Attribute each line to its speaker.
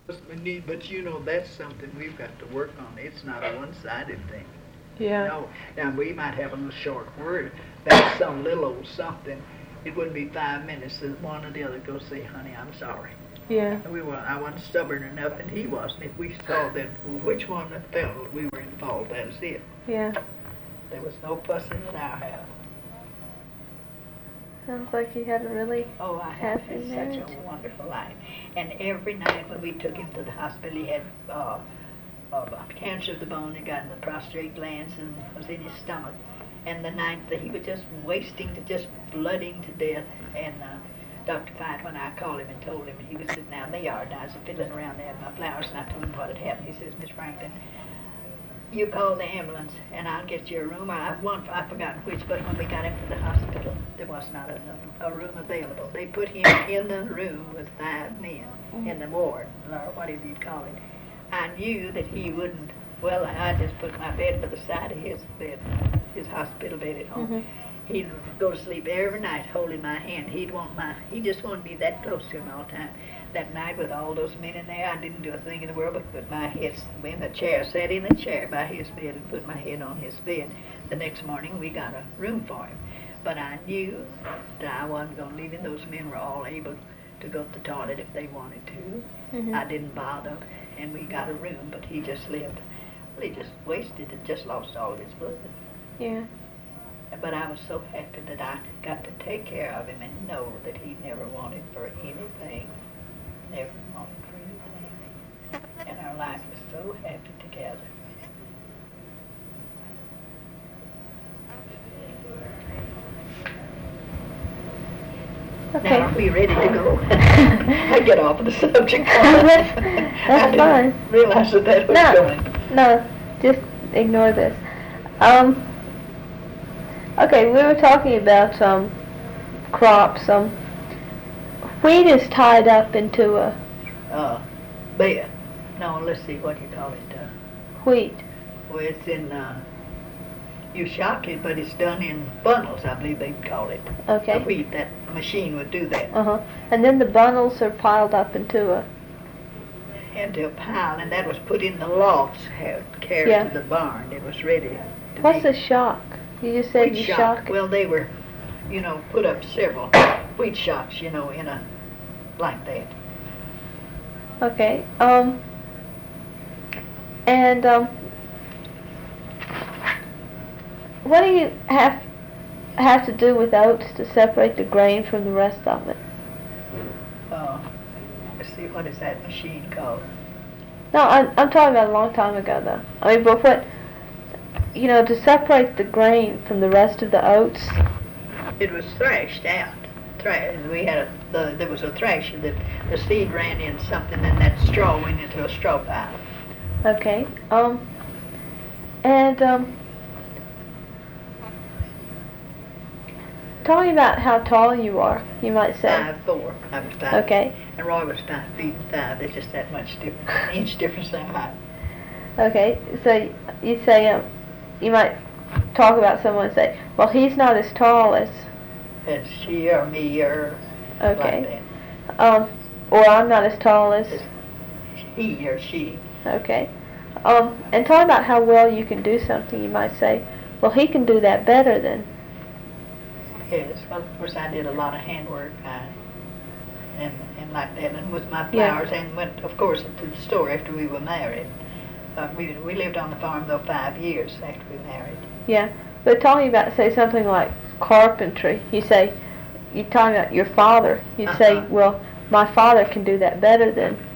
Speaker 1: But you know, that's something we've got to work on. It's not a one-sided thing.
Speaker 2: Yeah.
Speaker 1: No. Now, we might have a little short word. That's some little old something. It wouldn't be 5 minutes that one or the other go say, honey, I'm sorry.
Speaker 2: Yeah.
Speaker 1: And I wasn't stubborn enough, and he wasn't. If we saw that which one that felt we were in fault, that was it.
Speaker 2: Yeah.
Speaker 1: There was no fussing in our house.
Speaker 2: Sounds like you had a really
Speaker 1: I have
Speaker 2: happy
Speaker 1: had
Speaker 2: marriage.
Speaker 1: such a wonderful life. And every night when we took him to the hospital, he had cancer of the bone. He got in the prostate glands and was in his stomach. And the night that he was just wasting, just blooding to death. And Dr. Fite, when I called him and told him, he was sitting out in the yard, and I was fiddling around there with my flowers, and I told him what had happened. He says, Miss Franklin, you call the ambulance, and I'll get you a room. I've forgotten which, but when we got him to the hospital, there was not a room available. They put him in the room with 5 men in the ward, or whatever you'd call it. I knew that he wouldn't. Well, I just put my bed by the side of his bed, his hospital bed at home.
Speaker 2: Mm-hmm.
Speaker 1: He'd go to sleep every night holding my hand. He just wanted to be that close to him all the time. That night with all those men in there, I didn't do a thing in the world but put my head in the chair, sat in the chair by his bed and put my head on his bed. The next morning we got a room for him. But I knew that I wasn't going to leave him. Those men were all able to go to the toilet if they wanted to.
Speaker 2: Mm-hmm.
Speaker 1: I didn't bother, and we got a room, but he just lived. Well, he just wasted it, just lost all of his blood.
Speaker 2: Yeah.
Speaker 1: But I was so happy that I got to take care of him and know that he never wanted for anything. Never wanted for anything. And our life was so happy together.
Speaker 2: Okay.
Speaker 1: Now, are we ready to go? I get off of the subject.
Speaker 2: That's fine.
Speaker 1: Realize that was going.
Speaker 2: No, just ignore this. Okay, we were talking about crops. Wheat is tied up into a
Speaker 1: Bed. No, let's see what you call it.
Speaker 2: wheat.
Speaker 1: Well, it's in. You shock it, but it's done in bundles, I believe they'd call it.
Speaker 2: Okay.
Speaker 1: The wheat, that machine would do that.
Speaker 2: And then the bundles are piled up into a.
Speaker 1: Into a pile, and that was put in the lofts, carried to the barn. It was ready.
Speaker 2: What's a shock? You just said
Speaker 1: wheat
Speaker 2: you shock.
Speaker 1: Well, they were, put up several wheat shocks, in a like that.
Speaker 2: Okay. And what do you have to do with oats to separate the grain from the rest of it?
Speaker 1: Let's see, what is that machine called?
Speaker 2: No, I'm talking about a long time ago, though. I mean, but what, to separate the grain from the rest of the oats?
Speaker 1: It was thrashed out. We had there was a thrasher that the seed ran in something, and that straw went into a straw pile.
Speaker 2: Okay. Tell me about how tall you are, you might say.
Speaker 1: 5'4". I was 5.
Speaker 2: Okay.
Speaker 1: And Roy was 5 feet 5. There's just that much difference, an inch difference in height.
Speaker 2: Okay, so you say, you might talk about someone and say, well, he's not as tall as
Speaker 1: she or me or
Speaker 2: okay.
Speaker 1: Like that.
Speaker 2: Or I'm not as tall as
Speaker 1: he or she.
Speaker 2: Okay. And talk about how well you can do something. You might say, well, he can do that better than.
Speaker 1: Yes, well, of course I did a lot of handwork and like that, and with my flowers, and went, of course, to the store after we were married. We lived on the farm, though, 5 years after we married.
Speaker 2: Yeah, but tell me about, say, something like carpentry. You say, you're talking about your father. You say, well, my father can do that better than.